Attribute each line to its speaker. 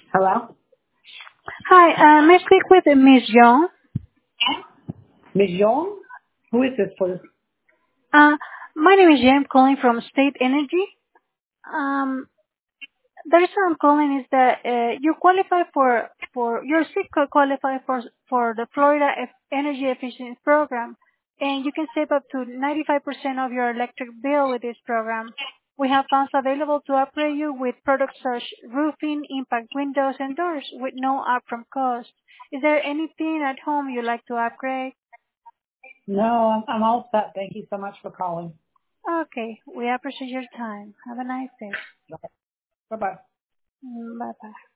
Speaker 1: Hello?
Speaker 2: Hi, may I speak with Ms. Young?
Speaker 1: Ms. Young? Who is this, please?
Speaker 2: Uh, my name is Jay. I'm calling from State Energy. Um, the reason I'm calling is that you qualify for your SIC could qualify for the Florida Energy Efficiency Program, and you can save up to 95% of your electric bill with this program. We have funds available to upgrade you with products such roofing, impact windows, and doors with no upfront cost. Is there anything at home you'd like to upgrade?
Speaker 1: No, I'm all set. Thank you so much for calling.
Speaker 2: Okay. We appreciate your time. Have a nice day.
Speaker 1: Bye-bye.
Speaker 2: Bye-bye.